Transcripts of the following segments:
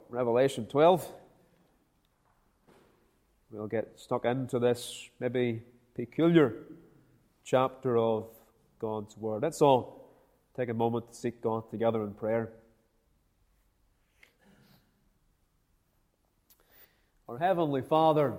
Revelation 12. We'll get stuck into this maybe peculiar chapter of God's Word. Let's all take a moment to seek God together in prayer. Our Heavenly Father,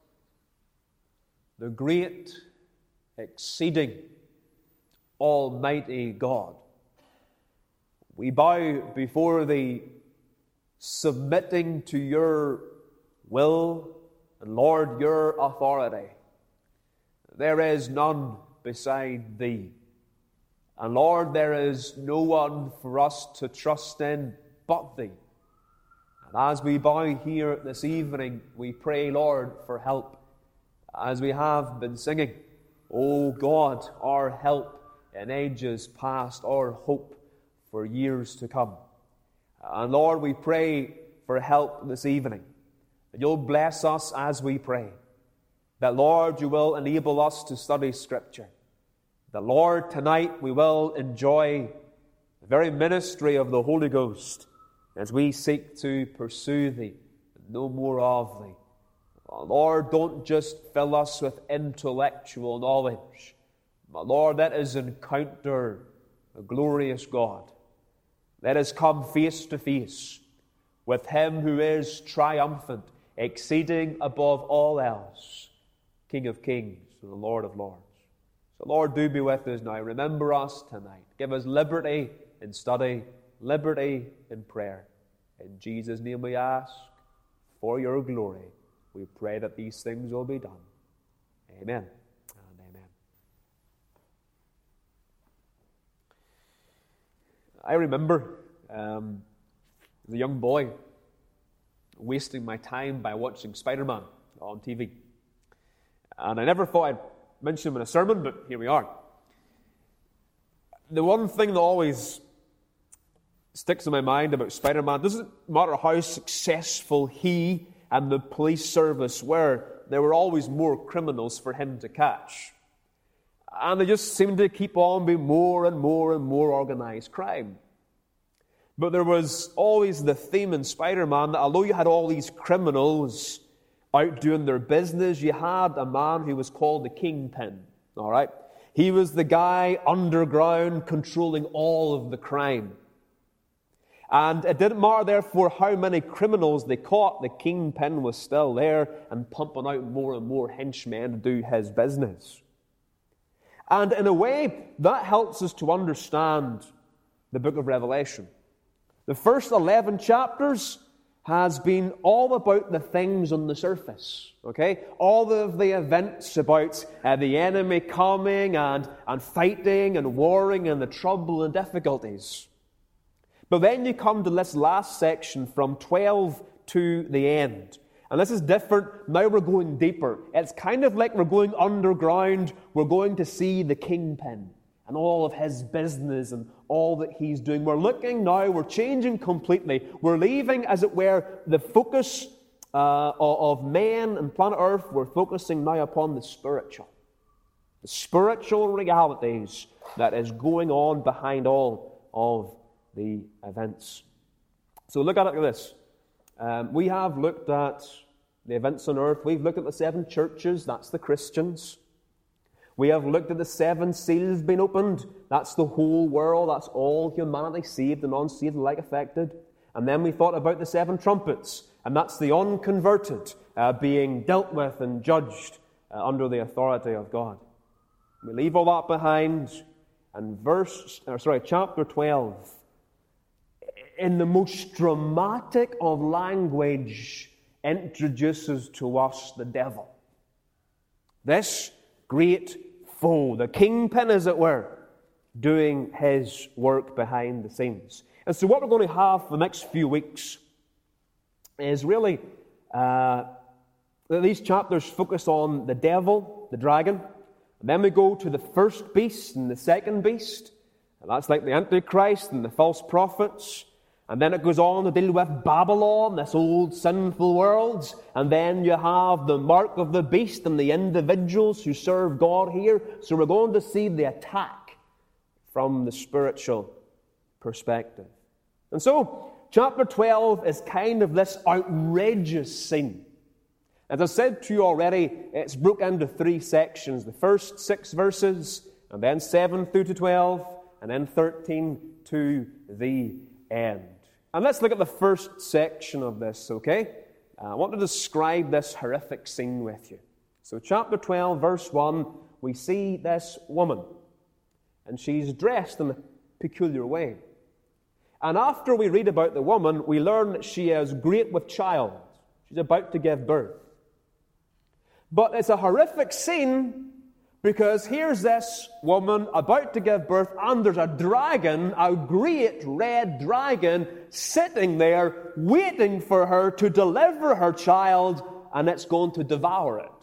the great, exceeding, almighty God, we bow before Thee, submitting to Your will and, Lord, Your authority. There is none beside Thee. And, Lord, there is no one for us to trust in but Thee. And as we bow here this evening, we pray, Lord, for help. As we have been singing, O God, our help in ages past, our hope for years to come. And Lord, we pray for help this evening. That You'll bless us as we pray. That, Lord, You will enable us to study Scripture. That, Lord, tonight we will enjoy the very ministry of the Holy Ghost as we seek to pursue Thee and know more of Thee. Lord, don't just fill us with intellectual knowledge, but, Lord, let us encounter a glorious God. Let us come face to face with Him who is triumphant, exceeding above all else, King of kings and the Lord of lords. So, Lord, do be with us now. Remember us tonight. Give us liberty in study, liberty in prayer. In Jesus' name we ask, for Your glory, we pray that these things will be done. Amen and amen. I remember as a young boy wasting my time by watching Spider-Man on TV. And I never thought I'd mention him in a sermon, but here we are. The one thing that always sticks in my mind about Spider-Man, doesn't matter how successful he and the police service were, there were always more criminals for him to catch. And they just seemed to keep on being more and more and more organized crime. But there was always the theme in Spider-Man that although you had all these criminals out doing their business, you had a man who was called the Kingpin. All right? He was the guy underground controlling all of the crime. And it didn't matter, therefore, how many criminals they caught, the Kingpin was still there and pumping out more and more henchmen to do his business. And in a way, that helps us to understand the book of Revelation. The first 11 chapters has been all about the things on the surface, okay? All of the events about the enemy coming and fighting and warring and the trouble and difficulties. But then you come to this last section from 12 to the end. And this is different. Now we're going deeper. It's kind of like we're going underground. We're going to see the Kingpin and all of his business and all that he's doing. We're looking now, we're changing completely. We're leaving, as it were, the focus of man and planet Earth. We're focusing now upon the spiritual realities that is going on behind all of the events. So look at it like this. We have looked at the events on earth. We've looked at the 7 churches. That's the Christians. We have looked at the 7 seals being opened. That's the whole world. That's all humanity, saved and unsaved, alike affected. And then we thought about the 7 trumpets. And that's the unconverted being dealt with and judged under the authority of God. We leave all that behind. And chapter 12, in the most dramatic of language, introduces to us the devil. This great foe, the Kingpin, as it were, doing his work behind the scenes. And so what we're going to have for the next few weeks is really these chapters focus on the devil, the dragon. And then we go to the first beast and the second beast. And that's like the Antichrist and the false prophets. And then it goes on to deal with Babylon, this old sinful world. And then you have the mark of the beast and the individuals who serve God here. So we're going to see the attack from the spiritual perspective. And so, chapter 12 is kind of this outrageous scene. As I said to you already, it's broken into 3 sections. The first 6 verses, and then 7 through to 12, and then 13 to the end. And let's look at the first section of this, okay? I want to describe this horrific scene with you. So chapter 12, verse 1, we see this woman. And she's dressed in a peculiar way. And after we read about the woman, we learn that she is great with child. She's about to give birth. But it's a horrific scene because here's this woman about to give birth, and there's a dragon, a great red dragon, sitting there waiting for her to deliver her child, and it's going to devour it.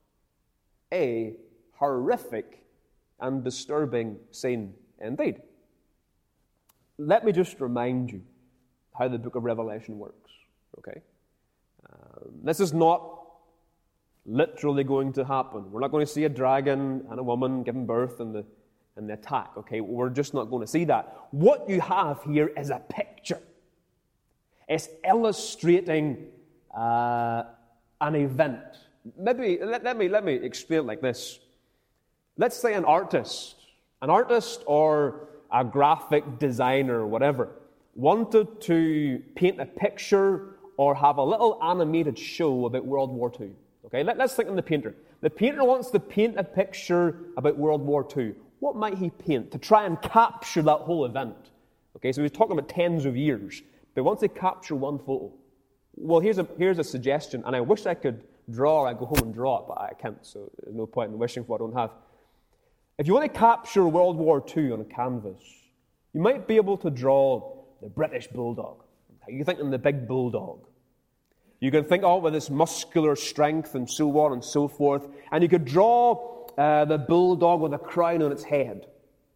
A horrific and disturbing scene indeed. Let me just remind you how the book of Revelation works, okay? This is not literally going to happen. We're not going to see a dragon and a woman giving birth in the attack, okay? We're just not going to see that. What you have here is a picture. It's illustrating an event. Maybe let me explain it like this. Let's say an artist or a graphic designer or whatever wanted to paint a picture or have a little animated show about World War II. Okay, let's think of the painter. The painter wants to paint a picture about World War II. What might he paint to try and capture that whole event? Okay, so he's talking about tens of years, but he wants to capture one photo. Well, here's a suggestion, and I wish I could draw, or I'd go home and draw it, but I can't, so there's no point in wishing for what I don't have. If you want to capture World War II on a canvas, you might be able to draw the British bulldog. You're thinking the big bulldog. You can think, with its muscular strength and so on and so forth. And you could draw the bulldog with a crown on its head.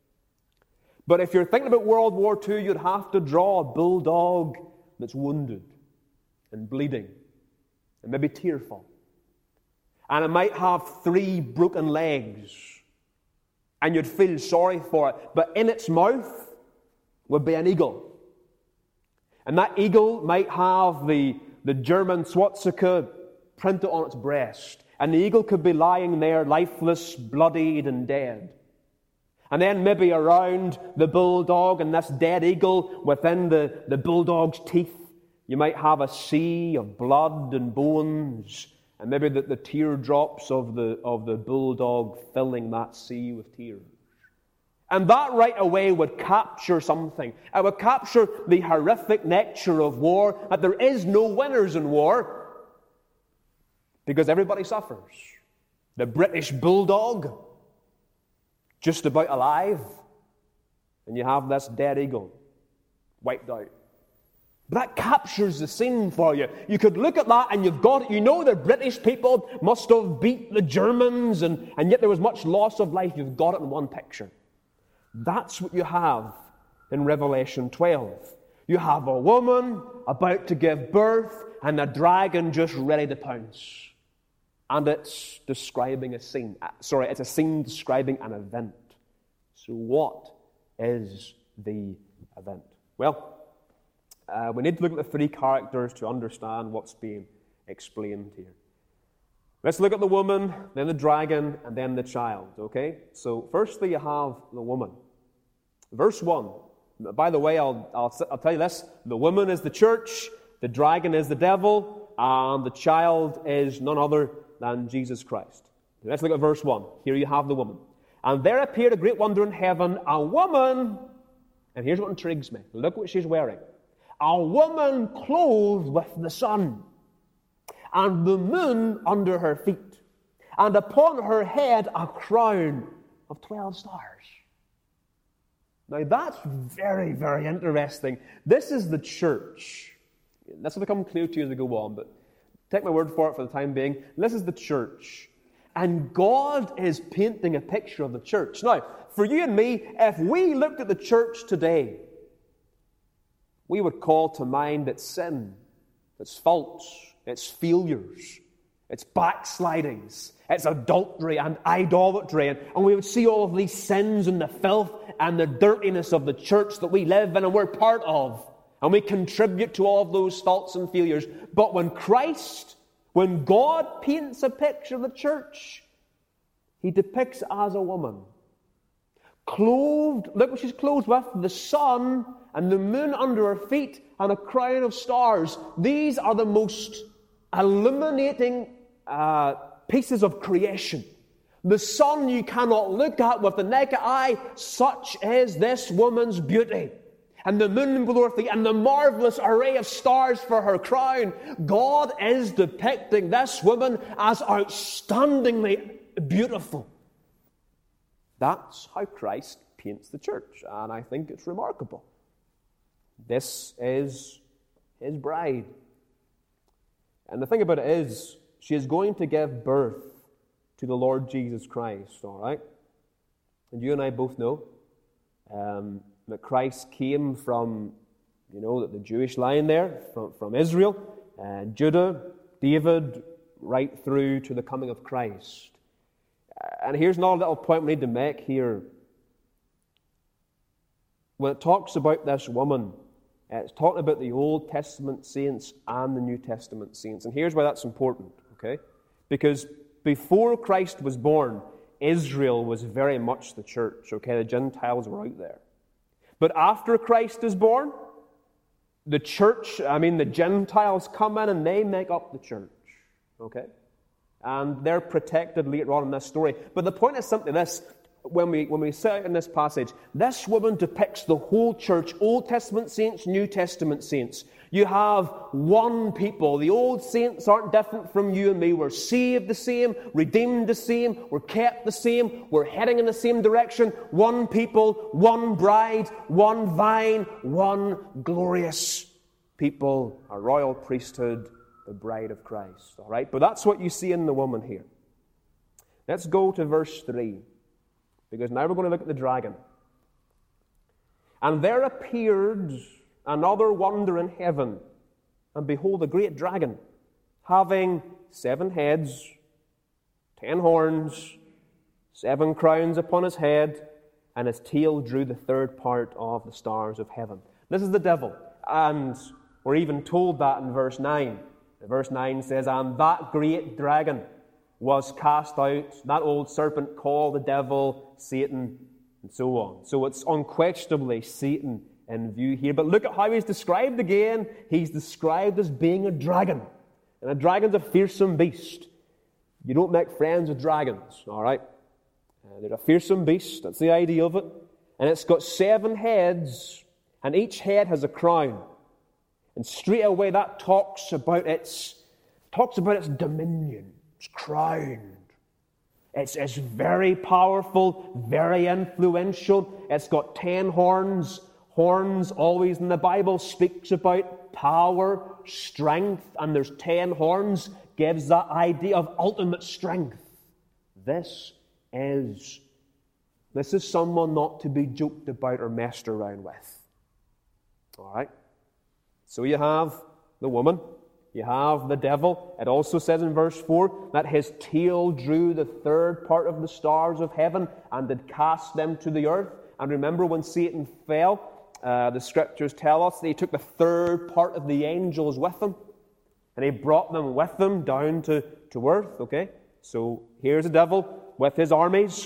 But if you're thinking about World War II, you'd have to draw a bulldog that's wounded and bleeding and maybe tearful. And it might have 3 broken legs. And you'd feel sorry for it. But in its mouth would be an eagle. And that eagle might have the German swastika printed on its breast. And the eagle could be lying there, lifeless, bloodied, and dead. And then maybe around the bulldog and this dead eagle, within the bulldog's teeth, you might have a sea of blood and bones, and maybe the teardrops of the bulldog filling that sea with tears. And that right away would capture something. It would capture the horrific nature of war, that there is no winners in war, because everybody suffers. The British bulldog, just about alive, and you have this dead eagle, wiped out. But that captures the scene for you. You could look at that and you've got it. You know the British people must have beat the Germans, and yet there was much loss of life. You've got it in one picture. That's what you have in Revelation 12. You have a woman about to give birth and a dragon just ready to pounce. And it's describing a scene. It's a scene describing an event. So what is the event? Well, we need to look at the 3 characters to understand what's being explained here. Let's look at the woman, then the dragon, and then the child, okay? So firstly, you have the woman. Verse 1. By the way, I'll tell you this. The woman is the church, the dragon is the devil, and the child is none other than Jesus Christ. Let's look at verse 1. Here you have the woman. And there appeared a great wonder in heaven, a woman, and here's what intrigues me. Look what she's wearing. A woman clothed with the sun, and the moon under her feet, and upon her head a crown of 12 stars. Now that's very, very interesting. This is the church. This will become clear to you as we go on, but take my word for it for the time being. This is the church. And God is painting a picture of the church. Now, for you and me, if we looked at the church today, we would call to mind its sin, its faults, its failures, its backslidings, its adultery and idolatry. And we would see all of these sins and the filth and the dirtiness of the church that we live in and we're part of. And we contribute to all of those faults and failures. But when God paints a picture of the church, He depicts it as a woman. Clothed, look what she's clothed with, the sun and the moon under her feet and a crown of stars. These are the most illuminating pieces of creation. The sun you cannot look at with the naked eye, such is this woman's beauty. And the moon below her feet, and the marvelous array of stars for her crown. God is depicting this woman as outstandingly beautiful. That's how Christ paints the church, and I think it's remarkable. This is His bride. And the thing about it is, she is going to give birth to the Lord Jesus Christ, all right? And you and I both know that Christ came from, the Jewish line there, from Israel, Judah, David, right through to the coming of Christ. And here's another little point we need to make here. When it talks about this woman, it's talking about the Old Testament saints and the New Testament saints. And here's why that's important, okay? Because before Christ was born, Israel was very much the church, okay? The Gentiles were out there. But after Christ is born, the Gentiles come in and they make up the church, okay? And they're protected later on in this story. But the point is simply this. When we sit out in this passage, this woman depicts the whole church, Old Testament saints, New Testament saints. You have one people. The old saints aren't different from you and me. We're saved the same, redeemed the same, we're kept the same, we're heading in the same direction. One people, one bride, one vine, one glorious people, a royal priesthood, the bride of Christ. All right? But that's what you see in the woman here. Let's go to verse 3. Because now we're going to look at the dragon. And there appeared another wonder in heaven. And behold, a great dragon, having 7 heads, 10 horns, 7 crowns upon his head, and his tail drew the 3rd part of the stars of heaven. This is the devil. And we're even told that in verse 9. Verse 9 says, and that great dragon was cast out, that old serpent called the devil, Satan, and so on. So it's unquestionably Satan in view here. But look at how he's described again. He's described as being a dragon. And a dragon's a fearsome beast. You don't make friends with dragons, all right? They're a fearsome beast. That's the idea of it. And it's got 7 heads, and each head has a crown. And straight away that talks about its dominion. It's crowned. It's very powerful, very influential. It's got 10 horns. Horns, always in the Bible, speaks about power, strength, and there's 10 horns, gives that idea of ultimate strength. This is someone not to be joked about or messed around with. All right? So you have the woman. You have the devil. It also says in verse 4 that his tail drew the 3rd part of the stars of heaven and did cast them to the earth. And remember when Satan fell, the scriptures tell us that he took the 3rd part of the angels with him. And he brought them with him down to earth. Okay? So here's the devil with his armies.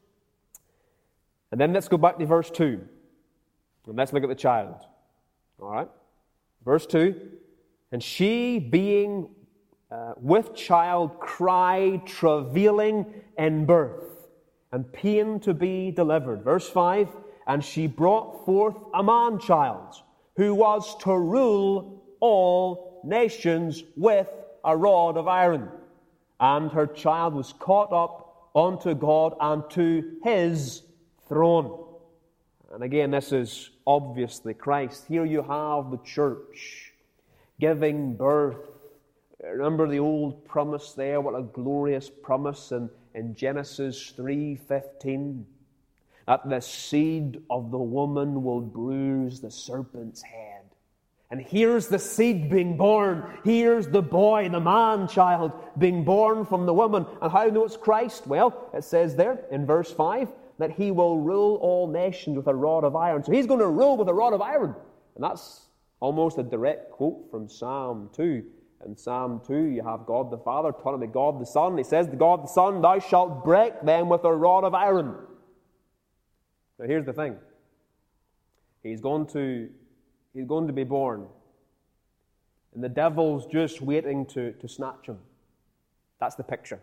And then let's go back to verse 2. And let's look at the child. All right? Verse 2. And she, being with child, cried, travailing in birth, and pain to be delivered. Verse 5, and she brought forth a man-child, who was to rule all nations with a rod of iron. And her child was caught up unto God and to His throne. And again, this is obviously Christ. Here you have the church giving birth. Remember the old promise there, what a glorious promise in Genesis 3:15, that the seed of the woman will bruise the serpent's head. And here's the seed being born. Here's the boy, the man-child, being born from the woman. And how do you know it's Christ? Well, it says there in verse 5 that He will rule all nations with a rod of iron. So He's going to rule with a rod of iron. And that's Almost a direct quote from Psalm 2. In Psalm 2, you have God the Father talking to God the Son. He says to God the Son, "Thou shalt break them with a rod of iron." Now here's the thing. He's going to be born. And the devil's just waiting to snatch him. That's the picture.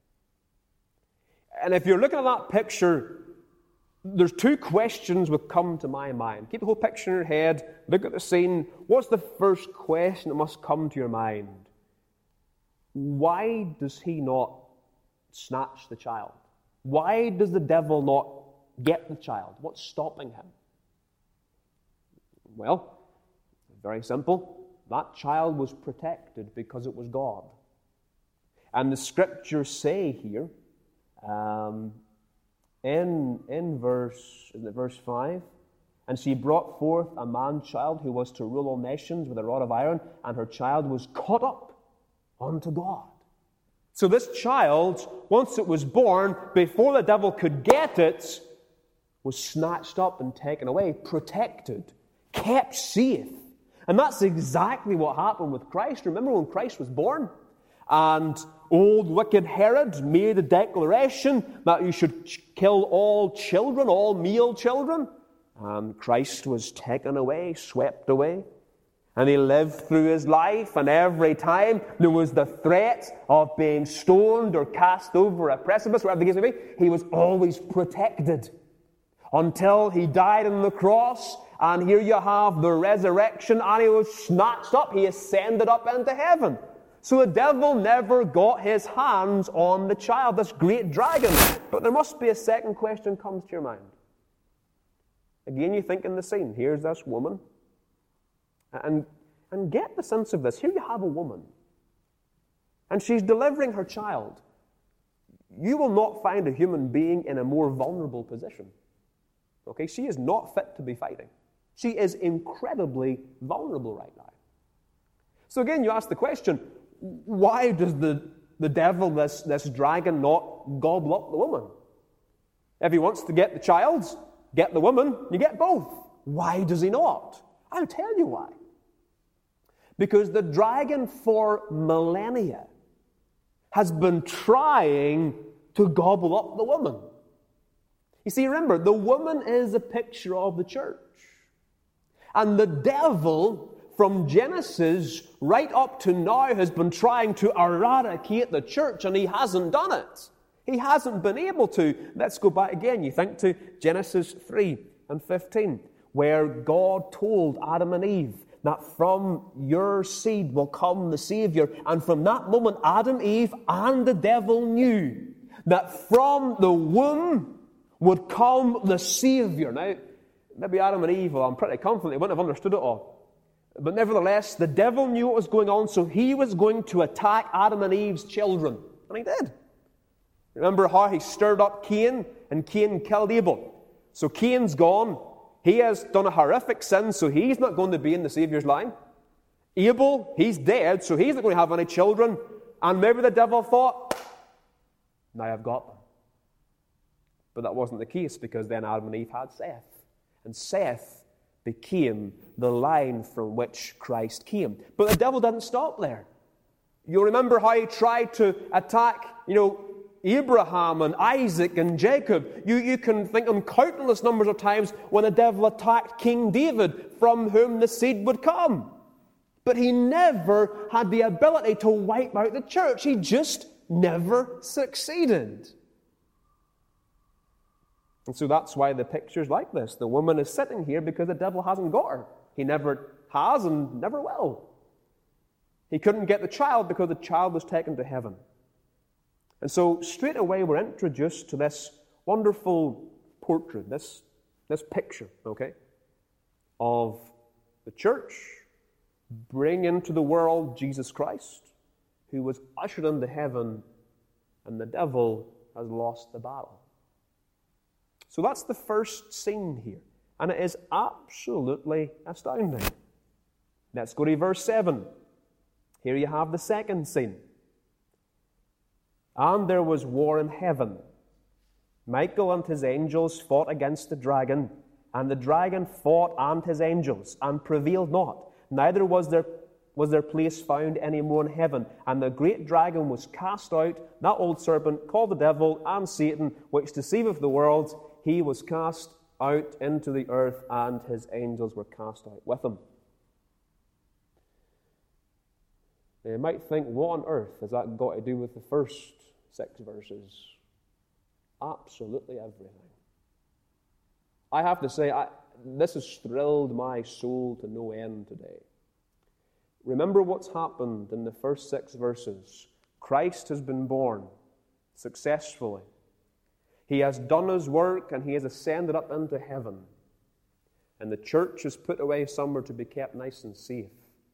And if you're looking at that picture, there's two questions that come to my mind. Keep the whole picture in your head. Look at the scene. What's the first question that must come to your mind? Why does he not snatch the child? Why does the devil not get the child? What's stopping him? Well, very simple. That child was protected because it was God. And the scriptures say here, in verse 5, "And she brought forth a man-child who was to rule all nations with a rod of iron, and her child was caught up unto God." So this child, once it was born, before the devil could get it, was snatched up and taken away, protected, kept safe. And that's exactly what happened with Christ. Remember when Christ was born? And old wicked Herod made a declaration that you should kill all children, all male children. And Christ was taken away, swept away. And he lived through his life, and every time there was the threat of being stoned or cast over a precipice, whatever the case may be, he was always protected. Until he died on the cross, and here you have the resurrection, and he was snatched up, he ascended up into heaven. So the devil never got his hands on the child, this great dragon. But there must be a second question comes to your mind. Again, you think in the scene. Here's this woman. And get the sense of this. Here you have a woman. And she's delivering her child. You will not find a human being in a more vulnerable position. Okay? She is not fit to be fighting. She is incredibly vulnerable right now. So again, you ask the question, why does the devil, this dragon, not gobble up the woman? If he wants to get the child, get the woman, you get both. Why does he not? I'll tell you why. Because the dragon for millennia has been trying to gobble up the woman. You see, remember, the woman is a picture of the church. And the devil, from Genesis right up to now, has been trying to eradicate the church, and he hasn't done it. He hasn't been able to. Let's go back again. You think to Genesis 3:15, where God told Adam and Eve that from your seed will come the Savior. And from that moment, Adam, Eve, and the devil knew that from the womb would come the Savior. Now, maybe Adam and Eve, well, I'm pretty confident they wouldn't have understood it all. But nevertheless, the devil knew what was going on, so he was going to attack Adam and Eve's children. And he did. Remember how he stirred up Cain, and Cain killed Abel. So Cain's gone. He has done a horrific sin, so he's not going to be in the Savior's line. Abel, he's dead, so he's not going to have any children. And maybe the devil thought, now I've got them. But that wasn't the case, because then Adam and Eve had Seth. And Seth became the line from which Christ came. But the devil didn't stop there. You'll remember how he tried to attack, Abraham and Isaac and Jacob. You can think on countless numbers of times when the devil attacked King David, from whom the seed would come. But he never had the ability to wipe out the church. He just never succeeded. And so that's why the picture's like this. The woman is sitting here because the devil hasn't got her. He never has and never will. He couldn't get the child because the child was taken to heaven. And so straight away we're introduced to this wonderful portrait, this picture, of the church bringing into the world Jesus Christ, who was ushered into heaven, and the devil has lost the battle. So that's the first scene here, and it is absolutely astounding. Let's go to verse 7. Here you have the second scene. And there was war in heaven. Michael and his angels fought against the dragon, and the dragon fought and his angels, and prevailed not. neither was their place found any more in heaven. And the great dragon was cast out, that old serpent, called the devil and Satan, which deceiveth the world. He was cast out into the earth, and his angels were cast out with him. Now, you might think, what on earth has that got to do with the first 6 verses? Absolutely everything. I have to say, this has thrilled my soul to no end today. Remember what's happened in the first 6 verses. Christ has been born successfully. He has done his work and he has ascended up into heaven. And the church is put away somewhere to be kept nice and safe.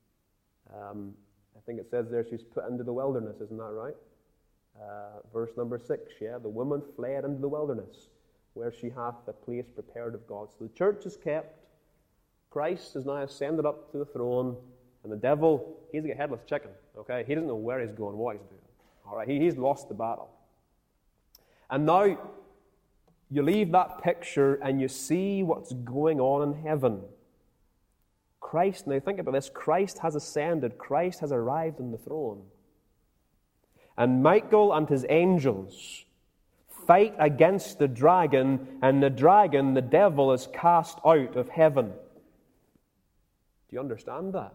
I think it says there she's put into the wilderness, isn't that right? Verse number 6, the woman fled into the wilderness, where she hath a place prepared of God. So the church is kept. Christ is now ascended up to the throne. And the devil, he's like a headless chicken, okay? He doesn't know where he's going, what he's doing. All right, he's lost the battle. And now you leave that picture and you see what's going on in heaven. Christ, now think about this, Christ has ascended, Christ has arrived on the throne. And Michael and his angels fight against the dragon, and the dragon, the devil, is cast out of heaven. Do you understand that?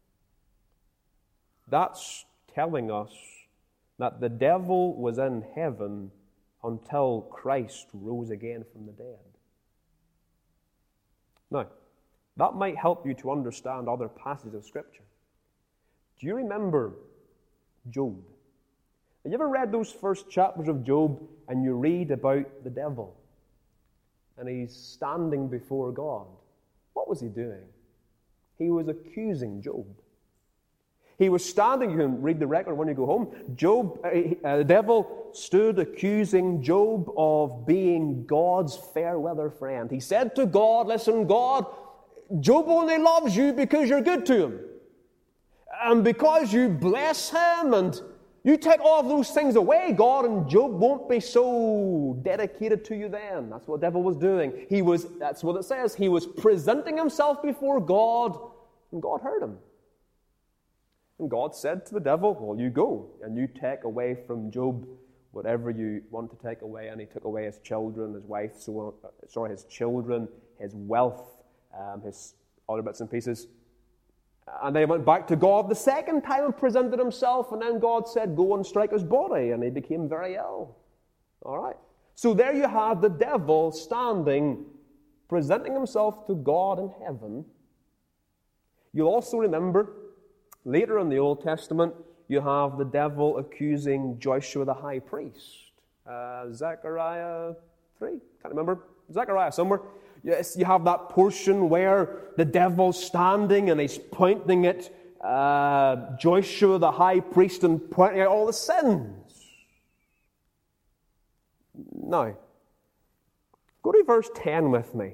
That's telling us that the devil was in heaven until Christ rose again from the dead. Now, that might help you to understand other passages of Scripture. Do you remember Job? Have you ever read those first chapters of Job and you read about the devil? And he's standing before God. What was he doing? He was accusing Job. He was standing, you can read the record when you go home. The devil stood accusing Job of being God's fair weather friend. He said to God, listen, God, Job only loves you because you're good to him. And because you bless him and you take all of those things away, God, and Job won't be so dedicated to you then. That's what the devil was doing. That's what it says. He was presenting himself before God, and God heard him. And God said to the devil, well, you go, and you take away from Job whatever you want to take away. And he took away his children, his wife, his children, his wealth, his other bits and pieces. And then he went back to God the second time and presented himself, and then God said, go and strike his body, and he became very ill. All right. So there you have the devil standing, presenting himself to God in heaven. You'll also remember, later in the Old Testament, you have the devil accusing Joshua the high priest. Zechariah 3, can't remember. Zechariah somewhere. Yes, you have that portion where the devil's standing and he's pointing at Joshua the high priest and pointing out all the sins. Now, go to verse 10 with me.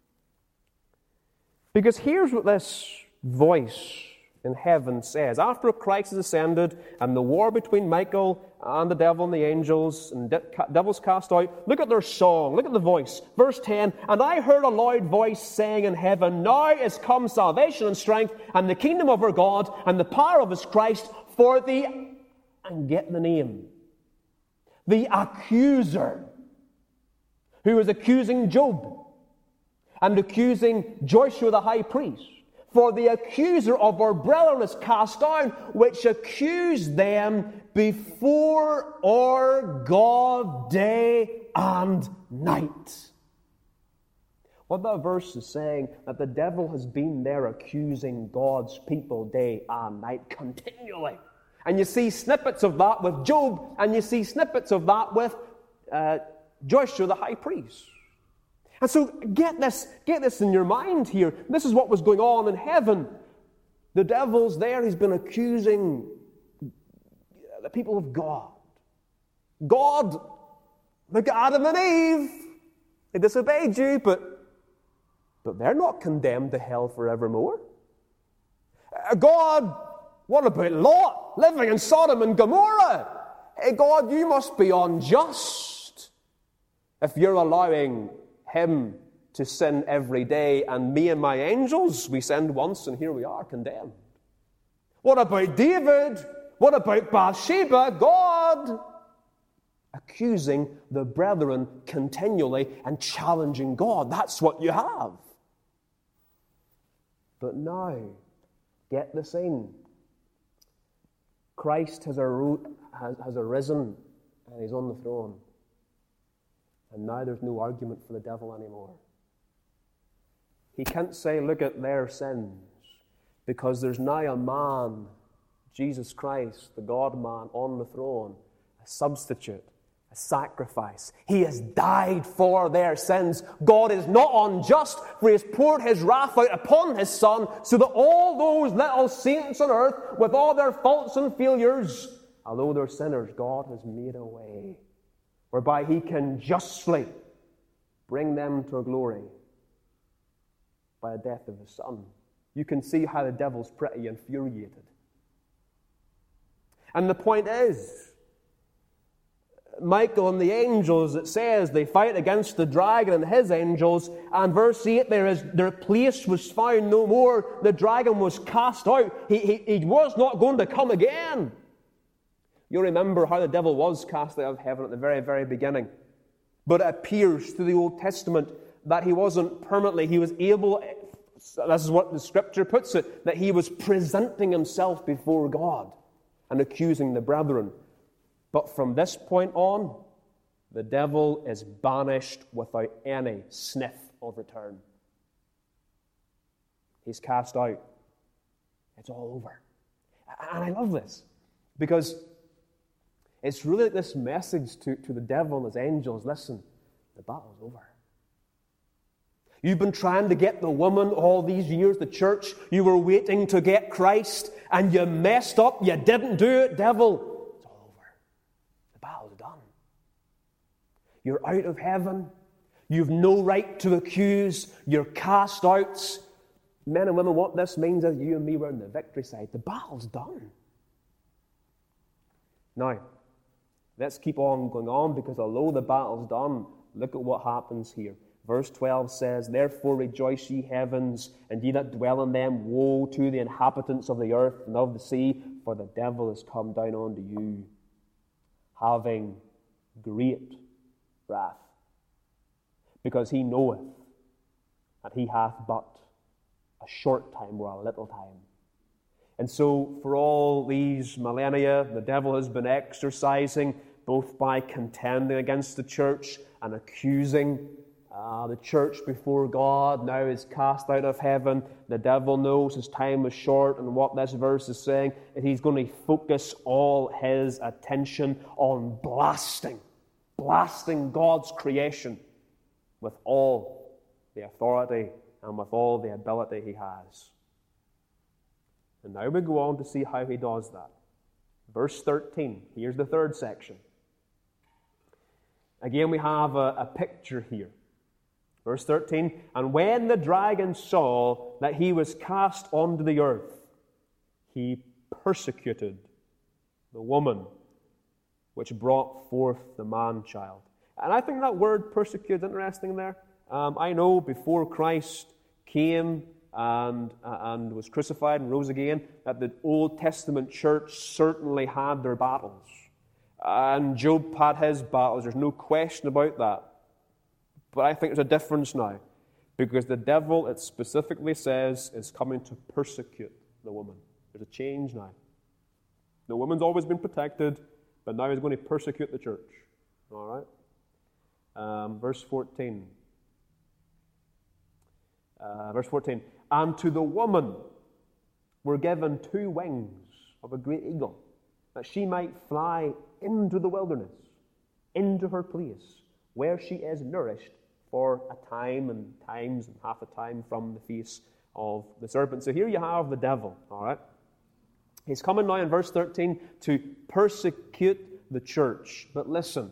Because here's what this voice in heaven says. After Christ has ascended and the war between Michael and the devil and the angels and devils cast out, look at their song, look at the voice. Verse 10, and I heard a loud voice saying in heaven, now is come salvation and strength and the kingdom of our God and the power of his Christ, for the, and get the name, the accuser, who was accusing Job and accusing Joshua the high priest. For the accuser of our brethren is cast down, which accused them before our God day and night. What that verse is saying, that the devil has been there accusing God's people day and night continually. And you see snippets of that with Job, and you see snippets of that with Joshua the high priest. And so get this in your mind here. This is what was going on in heaven. The devil's there. He's been accusing the people of God. God, look at Adam and Eve. They disobeyed you, but they're not condemned to hell forevermore. God, what about Lot living in Sodom and Gomorrah? Hey, God, you must be unjust if you're allowing him to sin every day, and me and my angels, we sinned once, and here we are, condemned. What about David? What about Bathsheba? God accusing the brethren continually and challenging God. That's what you have. But now, get this in. Christ has arisen, and He's on the throne. And now there's no argument for the devil anymore. He can't say, look at their sins, because there's now a man, Jesus Christ, the God-man, on the throne, a substitute, a sacrifice. He has died for their sins. God is not unjust, for He has poured His wrath out upon His Son, so that all those little saints on earth, with all their faults and failures, although they're sinners, God has made a way whereby He can justly bring them to glory by the death of His Son. You can see how the devil's pretty infuriated. And the point is, Michael and the angels, it says, they fight against the dragon and his angels, and verse 8, their place was found no more. The dragon was cast out. He was not going to come again. You remember how the devil was cast out of heaven at the very, very beginning. But it appears through the Old Testament that he wasn't permanently. He was able, this is what the Scripture puts it, that he was presenting himself before God and accusing the brethren. But from this point on, the devil is banished without any sniff of return. He's cast out. It's all over. And I love this, because it's really this message to the devil and his angels. Listen, the battle's over. You've been trying to get the woman all these years, the church. You were waiting to get Christ, and you messed up. You didn't do it, devil. It's all over. The battle's done. You're out of heaven. You've no right to accuse. You're cast out. Men and women, what this means is you and me were on the victory side. The battle's done. Now, let's keep on going on, because although the battle's done, look at what happens here. Verse 12 says, "Therefore rejoice, ye heavens, and ye that dwell in them. Woe to the inhabitants of the earth and of the sea, for the devil is come down unto you, having great wrath, because he knoweth that he hath but a short time, or a little time." And so, for all these millennia, the devil has been exercising, both by contending against the church and accusing the church before God. Now is cast out of heaven. The devil knows his time is short, and what this verse is saying is he's going to focus all his attention on blasting God's creation with all the authority and with all the ability he has. And now we go on to see how he does that. Verse 13, here's the third section. Again, we have a picture here. Verse 13, "And when the dragon saw that he was cast onto the earth, he persecuted the woman which brought forth the man-child." And I think that word persecute is interesting there. I know before Christ came and was crucified and rose again, that the Old Testament church certainly had their battles. And Job had his battles. There's no question about that. But I think there's a difference now, because the devil, it specifically says, is coming to persecute the woman. There's a change now. The woman's always been protected, but now he's going to persecute the church. All right? Verse 14. "And to the woman were given 2 wings of a great eagle, that she might fly into the wilderness, into her place, where she is nourished for a time and times and half a time from the face of the serpent." So here you have the devil, all right? He's coming now in verse 13 to persecute the church. But listen,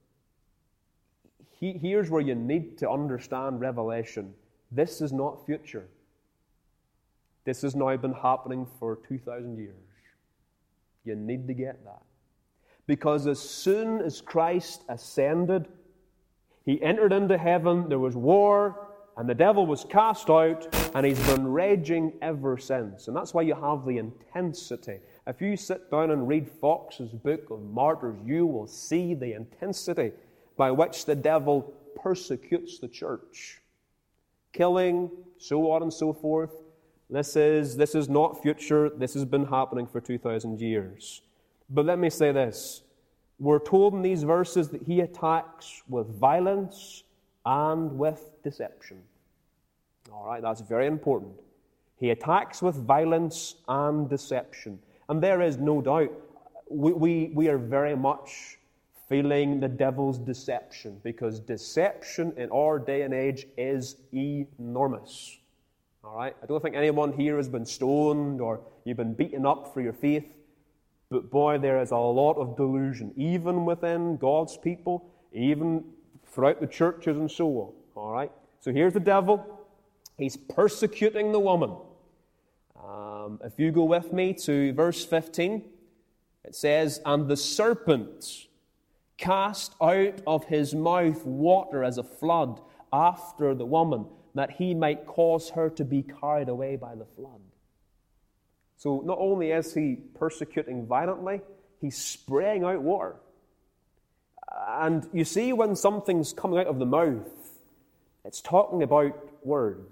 here's where you need to understand Revelation. This is not future. This has now been happening for 2,000 years. You need to get that. Because as soon as Christ ascended, he entered into heaven, there was war, and the devil was cast out, and he's been raging ever since. And that's why you have the intensity. If you sit down and read Fox's book of martyrs, you will see the intensity by which the devil persecutes the church. Killing, so on and so forth. This is not future. This has been happening for 2,000 years. But let me say this. We're told in these verses that he attacks with violence and with deception. All right, that's very important. He attacks with violence and deception. And there is no doubt, we are very much feeling the devil's deception, because deception in our day and age is enormous. All right? I don't think anyone here has been stoned or you've been beaten up for your faith. But boy, there is a lot of delusion, even within God's people, even throughout the churches and so on. All right? So here's the devil. He's persecuting the woman. If you go with me to verse 15, it says, "And the serpent cast out of his mouth water as a flood after the woman, that he might cause her to be carried away by the flood." So not only is he persecuting violently, he's spraying out water. And you see, when something's coming out of the mouth, it's talking about words.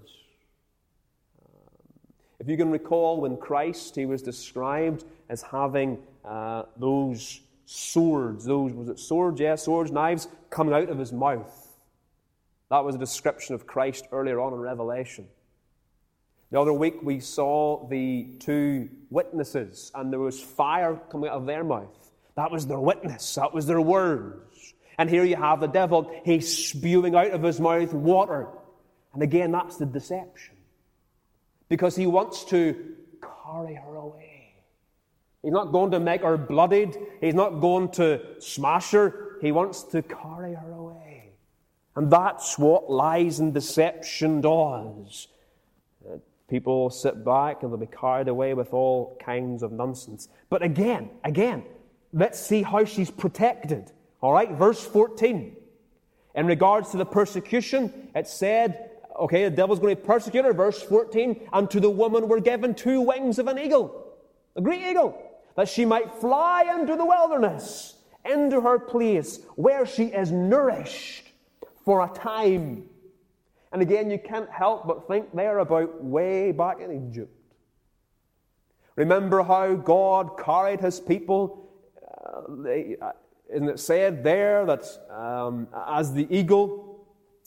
If you can recall, when Christ, he was described as having those swords, swords, knives, coming out of his mouth. That was a description of Christ earlier on in Revelation. The other week we saw the two witnesses, and there was fire coming out of their mouth. That was their witness. That was their words. And here you have the devil. He's spewing out of his mouth water. And again, that's the deception. Because he wants to carry her away. He's not going to make her bloodied. He's not going to smash her. He wants to carry her away. And that's what lies and deception does. People sit back and they'll be carried away with all kinds of nonsense. But again, let's see how she's protected. All right, verse 14. In regards to the persecution, it said, okay, the devil's going to persecute her. Verse 14, "And to the woman were given 2 wings of an eagle," a great eagle, "that she might fly into the wilderness, into her place, where she is nourished for a time." And again, you can't help but think there about way back in Egypt. Remember how God carried his people? Isn't it said there that as the eagle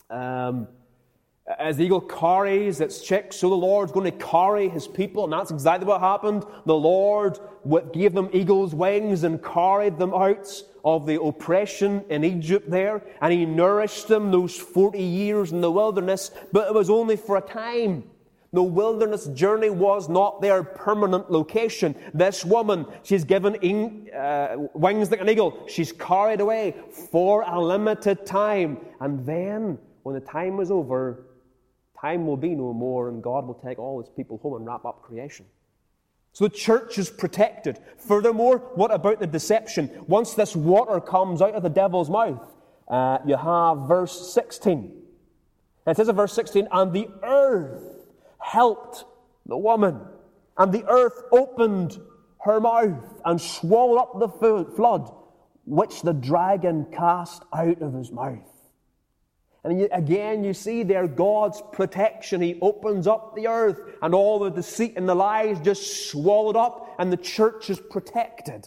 carries its chicks, so the Lord's going to carry his people. And that's exactly what happened. The Lord gave them eagle's wings and carried them out of the oppression in Egypt there. And he nourished them those 40 years in the wilderness. But it was only for a time. The wilderness journey was not their permanent location. This woman, she's given wings like an eagle. She's carried away for a limited time. And then, when the time is over, time will be no more, and God will take all his people home and wrap up creation. So the church is protected. Furthermore, what about the deception? Once this water comes out of the devil's mouth, you have verse 16. It says in verse 16, "And the earth helped the woman, and the earth opened her mouth and swallowed up the flood, which the dragon cast out of his mouth." And again, you see there God's protection. He opens up the earth, and all the deceit and the lies just swallowed up, and the church is protected.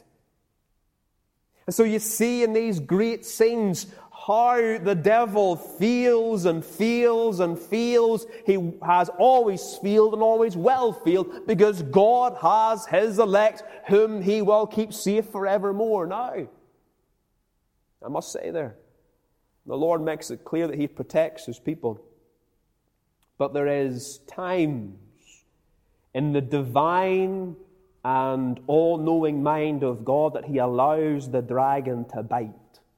And so you see in these great scenes how the devil feels and feels and feels. He has always feeled and always will feel, because God has his elect whom he will keep safe forevermore. Now, I must say there, the Lord makes it clear that he protects his people. But there is times in the divine and all-knowing mind of God that he allows the dragon to bite.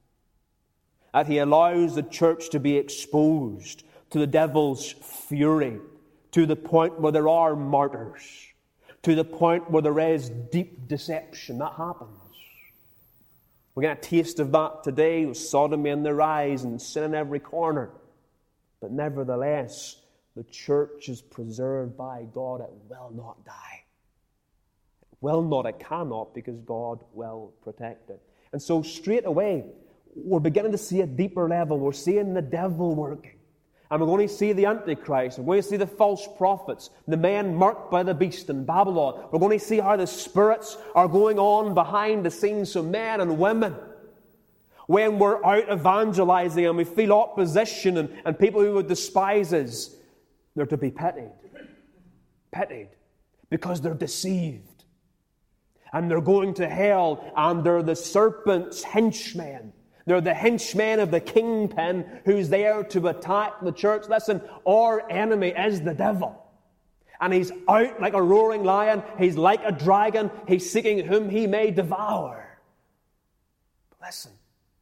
That he allows the church to be exposed to the devil's fury, to the point where there are martyrs, to the point where there is deep deception. That happens. We're getting a taste of that today, with sodomy in their eyes and sin in every corner. But nevertheless, the church is preserved by God. It will not die. It will not, it cannot, because God will protect it. And so straight away, we're beginning to see a deeper level. We're seeing the devil working. And we're going to see the Antichrist. We're going to see the false prophets, the men marked by the beast in Babylon. We're going to see how the spirits are going on behind the scenes of men and women. When we're out evangelizing and we feel opposition and people who would despise us, they're to be pitied. Pitied. Because they're deceived. And they're going to hell, and they're the serpent's henchmen. They're the henchmen of the kingpin who's there to attack the church. Listen, our enemy is the devil. And he's out like a roaring lion. He's like a dragon. He's seeking whom he may devour. But listen,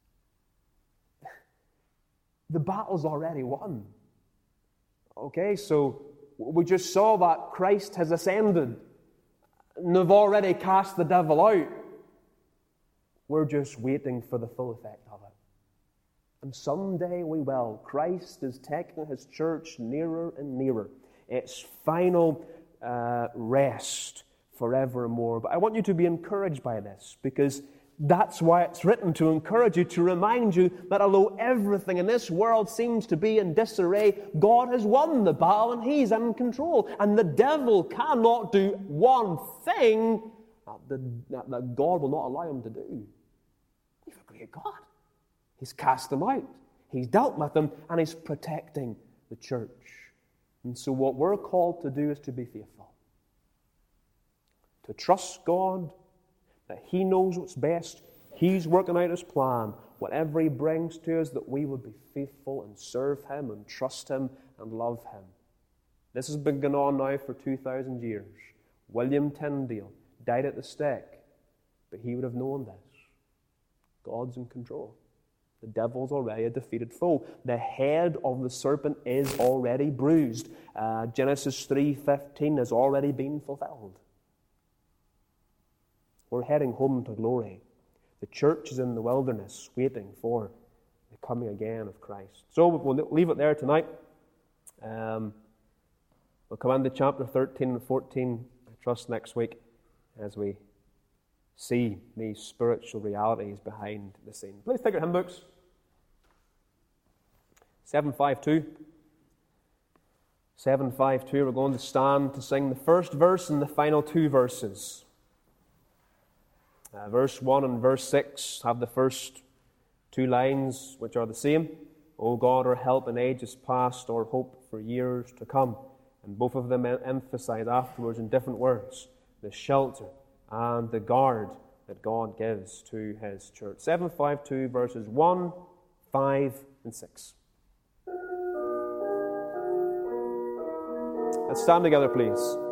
the battle's already won. Okay, so we just saw that Christ has ascended. And they've already cast the devil out. We're just waiting for the full effect of it. And someday we will. Christ is taking His church nearer and nearer. Its final rest forevermore. But I want you to be encouraged by this, because that's why it's written, to encourage you, to remind you that although everything in this world seems to be in disarray, God has won the battle and He's in control. And the devil cannot do one thing that God will not allow him to do. He's a great God. He's cast them out. He's dealt with them, and He's protecting the church. And so what we're called to do is to be faithful. To trust God, that He knows what's best. He's working out His plan. Whatever He brings to us, that we would be faithful and serve Him and trust Him and love Him. This has been going on now for 2,000 years. William Tyndale died at the stake, but he would have known this. God's in control. The devil's already a defeated foe. The head of the serpent is already bruised. Genesis 3:15 has already been fulfilled. We're heading home to glory. The church is in the wilderness waiting for the coming again of Christ. So we'll leave it there tonight. We'll come into chapter 13 and 14, I trust, next week, as we see these spiritual realities behind the scene. Please take your hymn books. 752. 752, we're going to stand to sing the first verse and the final two verses. Verse 1 and verse 6 have the first two lines, which are the same. O God, our help in ages past, our hope for years to come. And both of them emphasize afterwards in different words the shelter and the guard that God gives to His church. 752 verses 1, 5, and 6. Let's stand together, please.